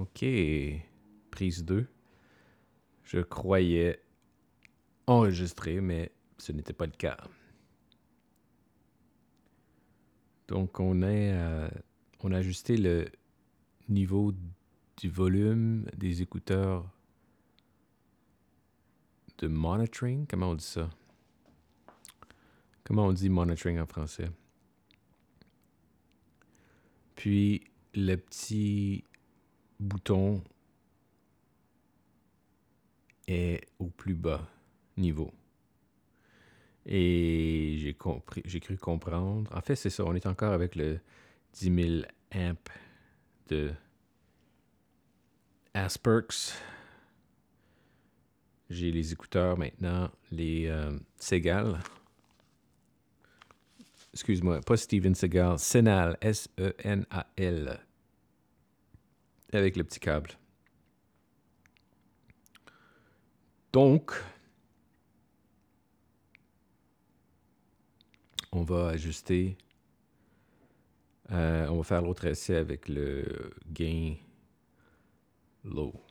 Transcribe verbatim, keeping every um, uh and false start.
OK. Prise deux. Je croyais enregistrer, mais ce n'était pas le cas. Donc, on, est, euh, on a ajusté le niveau du volume des écouteurs de monitoring. Comment on dit ça? Comment on dit monitoring en français? Puis, le petit bouton est au plus bas niveau. Et j'ai compris, j'ai cru comprendre. En fait, c'est ça, on est encore avec le dix mille amps de Asperx. J'ai les écouteurs maintenant, les euh, Segal. Excuse-moi, pas Steven Segal, Senal, S E N A L. Avec le petit câble. Donc, on va ajuster. Euh, on va faire l'autre essai avec le gain low.